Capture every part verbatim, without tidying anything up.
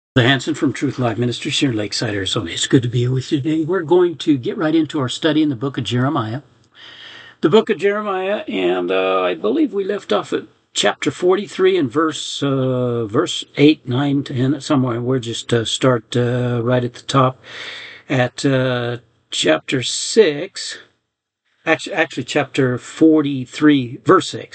The Hanson from Truth Live Ministries here in Lakeside, Arizona. It's good to be with you today. We're going to get right into our study in the book of Jeremiah. The book of Jeremiah, and uh, I believe we left off at chapter forty-three and verse uh, verse eight, nine, ten, somewhere. We'll just uh, start uh, right at the top at uh, chapter six. Actually, actually, chapter forty-three, verse six.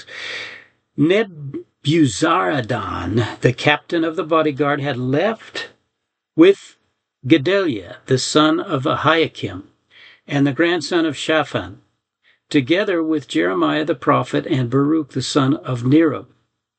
Nebuzaradan, the captain of the bodyguard, had left with Gedaliah, the son of Ahiakim, and the grandson of Shaphan, together with Jeremiah the prophet and Baruch the son of Neriah.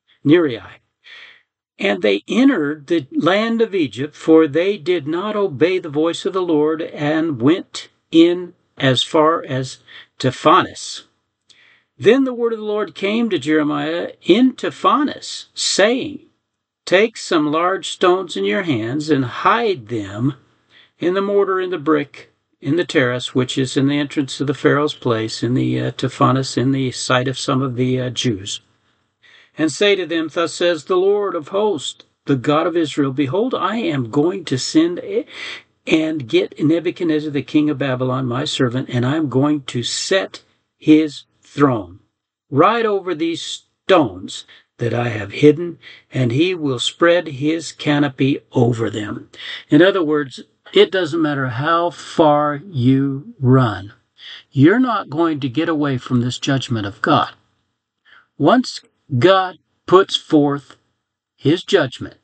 And they entered the land of Egypt, for they did not obey the voice of the Lord, and went in as far as Taphanes. Then the word of the Lord came to Jeremiah in Taphanes, saying, Take some large stones in your hands, and hide them in the mortar and the brick in the terrace, which is in the entrance of the Pharaoh's place, in the uh, Taphanes, in the sight of some of the uh, Jews. And say to them, Thus says the Lord of hosts, the God of Israel, Behold, I am going to send and get Nebuchadnezzar the king of Babylon, my servant, and I am going to set his throne right over these stones that I have hidden, and he will spread his canopy over them. In other words, it doesn't matter how far you run, you're not going to get away from this judgment of God. Once God puts forth his judgment,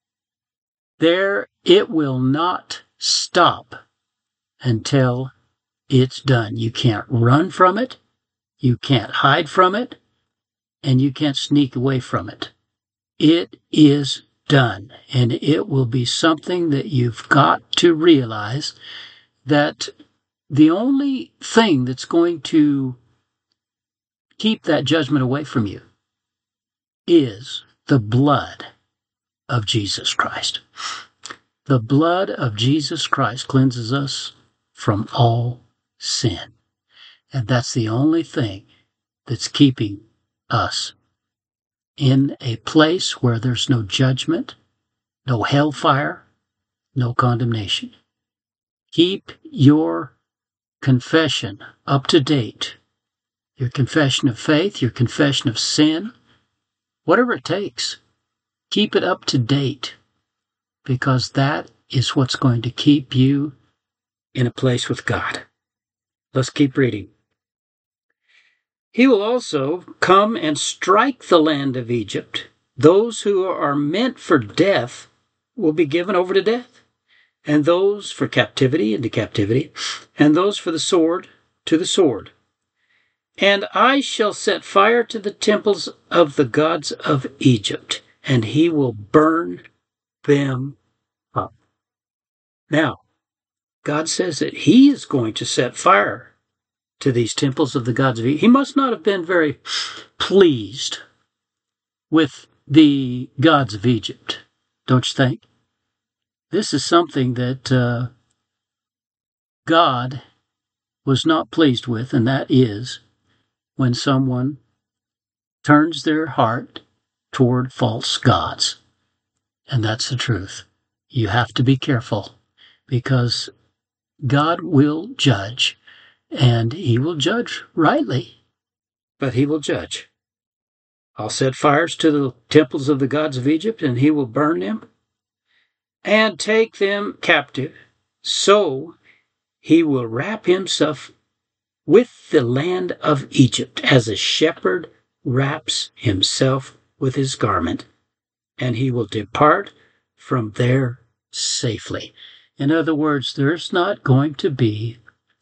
there it will not stop until it's done. You can't run from it, you can't hide from it, and you can't sneak away from it. It is done, and it will be something that you've got to realize that the only thing that's going to keep that judgment away from you is the blood of Jesus Christ. The blood of Jesus Christ cleanses us from all sin, and that's the only thing that's keeping us in a place where there's no judgment, no hellfire, no condemnation. Keep your confession up to date, your confession of faith, your confession of sin, whatever it takes. Keep it up to date, because that is what's going to keep you in a place with God. Let's keep reading. He will also come and strike the land of Egypt. Those who are meant for death will be given over to death, and those for captivity into captivity, and those for the sword to the sword. And I shall set fire to the temples of the gods of Egypt, and he will burn them up. Now, God says that he is going to set fire to these temples of the gods of Egypt. He must not have been very pleased with the gods of Egypt, don't you think? This is something that uh, God was not pleased with, and that is when someone turns their heart toward false gods. And that's the truth. You have to be careful, because God will judge, and he will judge rightly, but he will judge. I'll set fires to the temples of the gods of Egypt, and he will burn them and take them captive. So he will wrap himself with the land of Egypt as a shepherd wraps himself with his garment, and he will depart from there safely. In other words, there's not going to be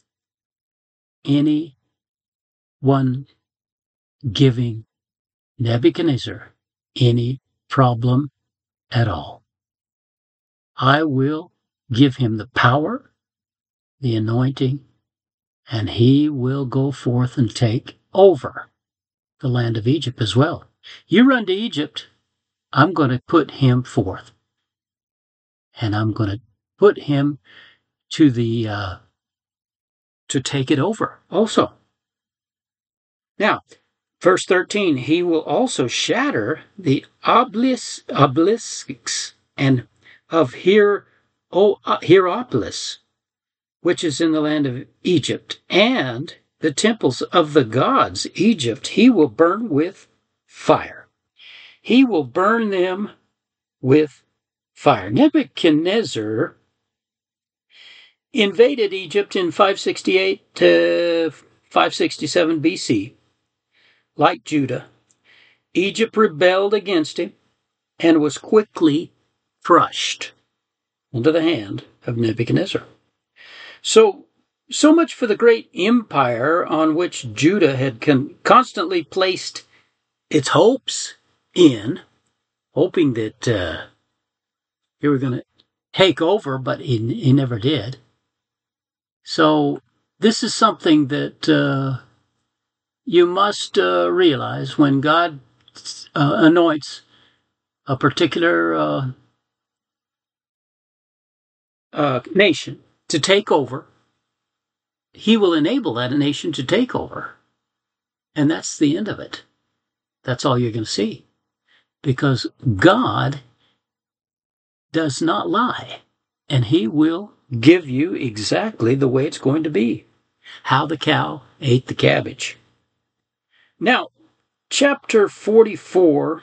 any one giving Nebuchadnezzar any problem at all. I will give him the power, the anointing, and he will go forth and take over the land of Egypt as well. You run to Egypt, I'm going to put him forth, and I'm going to put him to the uh, to take it over also. Now, verse thirteen, he will also shatter the obelis, obelisks and of Hier, o, uh, Hierapolis, which is in the land of Egypt, and the temples of the gods, Egypt, he will burn with fire. He will burn them with fire. Nebuchadnezzar invaded Egypt in five sixty-eight to five sixty-seven B C. Like Judah, Egypt rebelled against him and was quickly crushed into the hand of Nebuchadnezzar. So, so much for the great empire on which Judah had con- constantly placed its hopes in, hoping that uh, he were going to take over, but he, he never did. So this is something that uh, you must uh, realize when God uh, anoints a particular uh, uh, nation to take over, he will enable that nation to take over. And that's the end of it. That's all you're going to see. Because God does not lie. And he will give you exactly the way it's going to be. How the cow ate the cabbage. Now, chapter forty-four,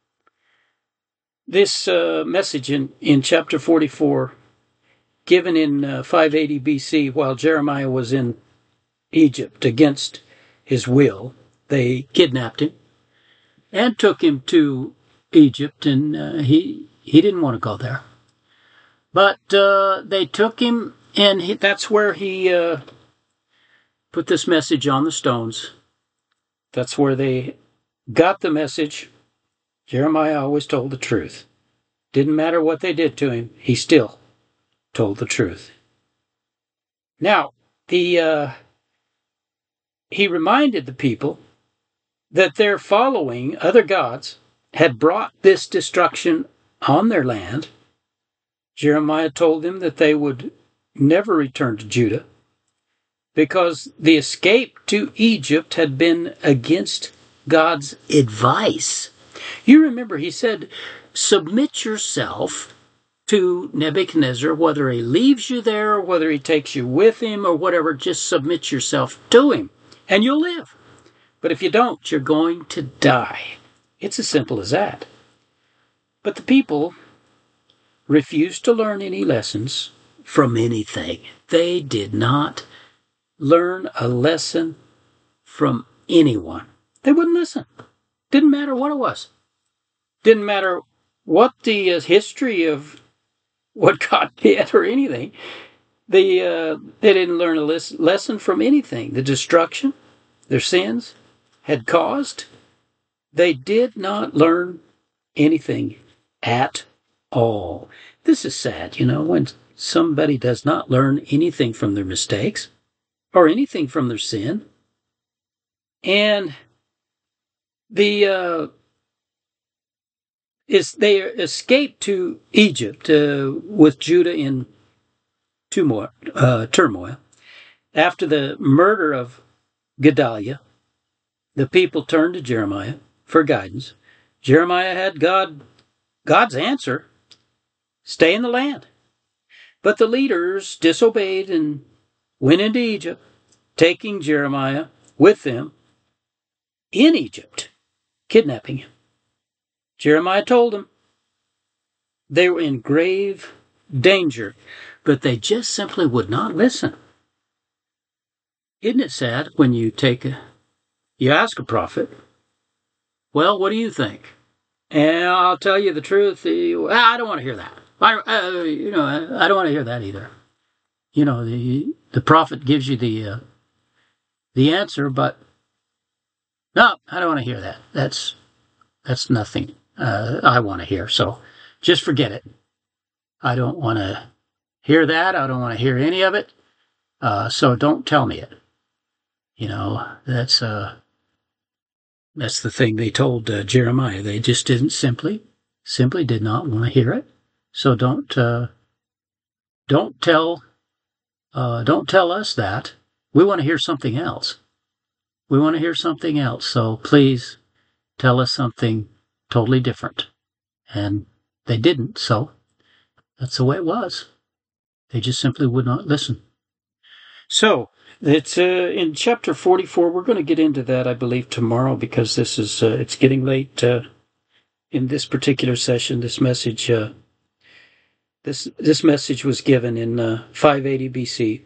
this uh, message in, in chapter forty-four, given in uh, five eighty B C while Jeremiah was in Egypt against his will. They kidnapped him and took him to Egypt, and uh, he he didn't want to go there. But uh, they took him, and he, that's where he uh, put this message on the stones. That's where they got the message. Jeremiah always told the truth. Didn't matter what they did to him, he still told the truth. Now, the uh, he reminded the people that their following other gods had brought this destruction on their land. Jeremiah told them that they would never return to Judah because the escape to Egypt had been against God's advice. You remember he said, submit yourself to Nebuchadnezzar, whether he leaves you there, or whether he takes you with him, or whatever, just submit yourself to him, and you'll live. But if you don't, you're going to die. It's as simple as that. But the people refused to learn any lessons from anything. They did not learn a lesson from anyone. They wouldn't listen. Didn't matter what it was. Didn't matter what the uh, history of what God did or anything. They, uh, they didn't learn a les- lesson from anything. The destruction their sins had caused, they did not learn anything at all. This is sad, you know, when somebody does not learn anything from their mistakes or anything from their sin. And the uh, is they escaped to Egypt uh, with Judah in turmoil, uh, turmoil. After the murder of Gedaliah, the people turned to Jeremiah for guidance. Jeremiah had God, God's answer: stay in the land. But the leaders disobeyed and went into Egypt, taking Jeremiah with them in Egypt, kidnapping him. Jeremiah told them they were in grave danger, but they just simply would not listen. Isn't it sad when you take a, you ask a prophet, well, what do you think? And I'll tell you the truth. I don't want to hear that. I, uh, you know, I don't want to hear that either. You know, the the prophet gives you the uh, the answer, but no, I don't want to hear that. That's that's nothing uh, I want to hear. So just forget it. I don't want to hear that. I don't want to hear any of it. Uh, so don't tell me it. You know, that's uh, that's the thing they told uh, Jeremiah. They just didn't simply, simply did not want to hear it. So don't, uh, don't tell, uh, don't tell us that. We want to hear something else. We want to hear something else. So please tell us something totally different. And they didn't. So That's the way it was. They just simply would not listen. So, it's uh, in chapter forty-four. We're going to get into that, I believe, tomorrow, because this is uh, it's getting late uh, in this particular session. This message, uh, this this message was given in uh, five eighty B C,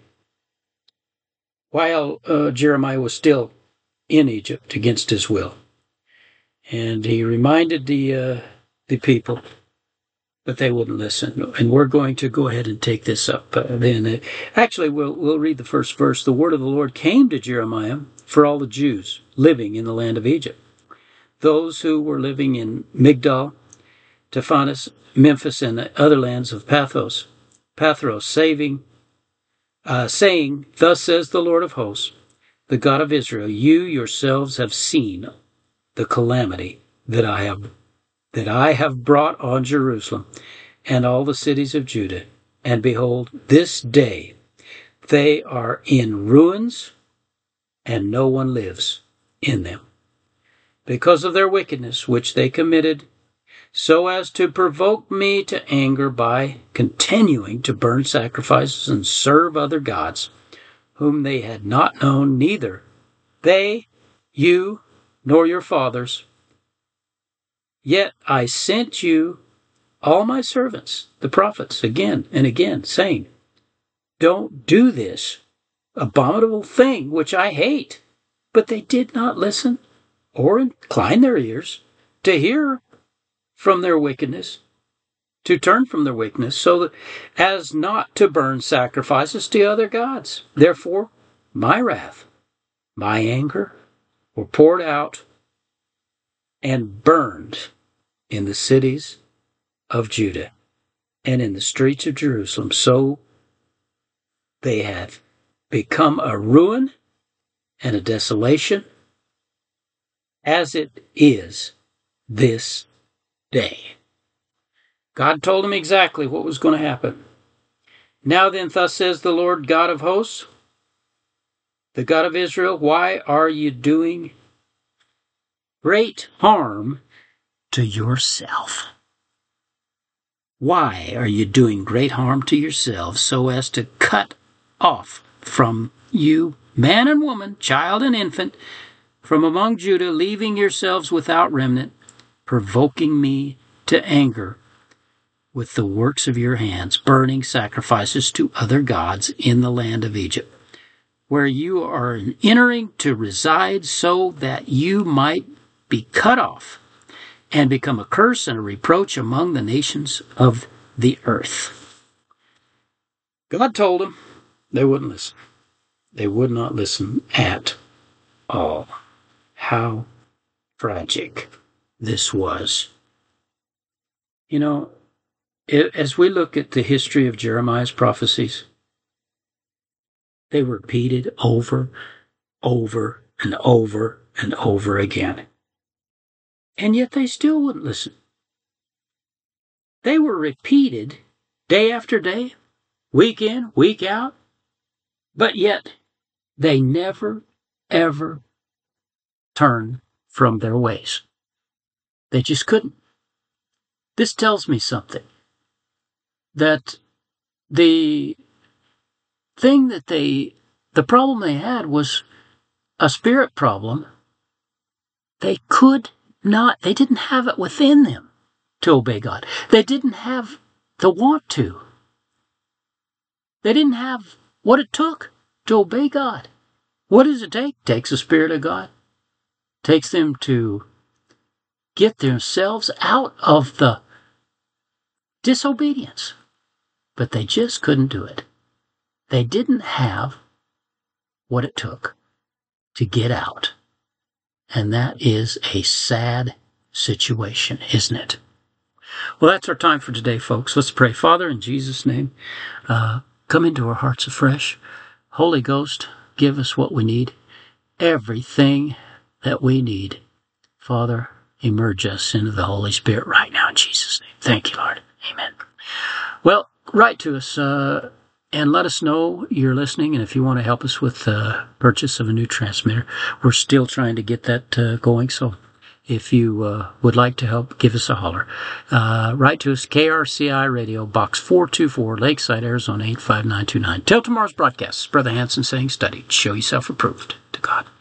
while uh, Jeremiah was still in Egypt against his will, and he reminded the uh, the people, but they wouldn't listen. And we're going to go ahead and take this up. Uh, then, uh, actually, we'll we'll read the first verse. The word of the Lord came to Jeremiah for all the Jews living in the land of Egypt, those who were living in Migdal, Taphanes, Memphis, and the other lands of Pathros, Pathros, saving, uh, saying, "Thus says the Lord of hosts, the God of Israel: You yourselves have seen the calamity that I have that I have brought on Jerusalem and all the cities of Judah. And behold, this day they are in ruins, and no one lives in them, because of their wickedness which they committed, so as to provoke me to anger by continuing to burn sacrifices and serve other gods, whom they had not known, neither they, you, nor your fathers. Yet I sent you all my servants, the prophets, again and again, saying, Don't do this abominable thing which I hate. But they did not listen or incline their ears to hear from their wickedness, to turn from their wickedness, so that as not to burn sacrifices to other gods. Therefore, my wrath, my anger, were poured out and burned in the cities of Judah and in the streets of Jerusalem. So they have become a ruin and a desolation, as it is this day. God told him exactly what was going to happen. Now then, thus says the Lord God of hosts, the God of Israel, why are you doing great harm to yourself? Why are you doing great harm to yourselves, so as to cut off from you man and woman, child and infant, from among Judah, leaving yourselves without remnant, provoking me to anger with the works of your hands, burning sacrifices to other gods in the land of Egypt, where you are entering to reside, so that you might be cut off and become a curse and a reproach among the nations of the earth. God told them. They wouldn't listen. They would not listen at all. How tragic this was. You know, it, as we look at the history of Jeremiah's prophecies, they were repeated over, over, and over, and over again. And yet they still wouldn't listen. They were repeated day after day, week in, week out, but yet they never, ever turned from their ways. They just couldn't. This tells me something. That the thing that they, the problem they had was a spirit problem. They could not, they didn't have it within them to obey God. They didn't have the want to. They didn't have what it took to obey God. What does it take? It takes the Spirit of God. It takes them to get themselves out of the disobedience. But they just couldn't do it. They didn't have what it took to get out. And that is a sad situation, isn't it? Well, that's our time for today, folks. Let's pray. Father, in Jesus' name, uh, come into our hearts afresh. Holy Ghost, give us what we need, everything that we need. Father, emerge us into the Holy Spirit right now in Jesus' name. Thank you, Lord. Amen. Well, write to us uh, and let us know you're listening. And if you want to help us with the purchase of a new transmitter, we're still trying to get that uh, going. So if you uh, would like to help, give us a holler. Uh, write to us, K R C I Radio, Box four two four, Lakeside, Arizona, eight five nine two nine. Till tomorrow's broadcast, Brother Hanson saying, study, show yourself approved to God.